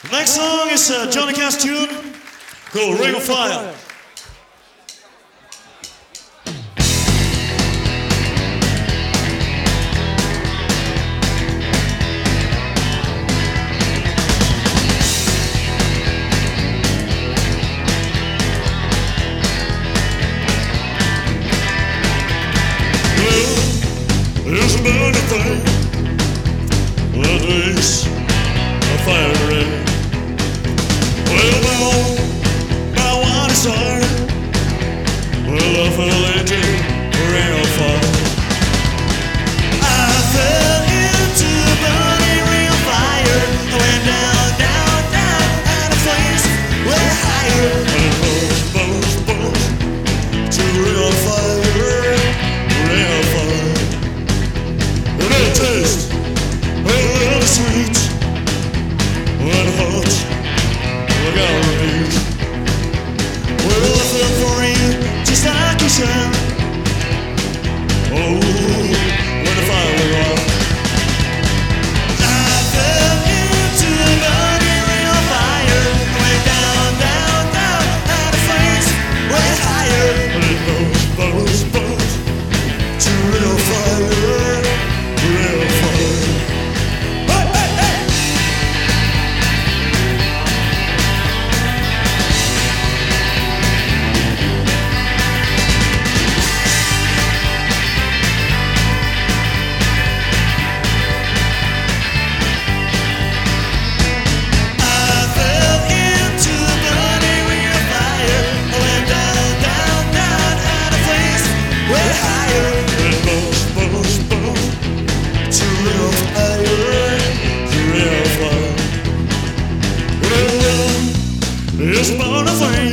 Next song is Johnny Cash tune called Ring of Fire. It's a burning thing that makes a fire ring. Well, my one desire, well, I fell into a ring of fire. I fell into a burning ring of fire. I went down, down, down, and the flames went higher. And it burns to a ring of fire, ring of fire. It tastes a little sweet when hot, like I repeat. Well, I feel for you just like you said. Oh, when the fire went out, I fell into a burning ring of fire. Went down, down, down, and the flames went higher. And it burns to real fire. Real fire. Hey, hey, hey. I fell into a burning ring of fire. I went down, down, down, and the flames went higher. It burns to real fire, to real fire. Well, it's about a thing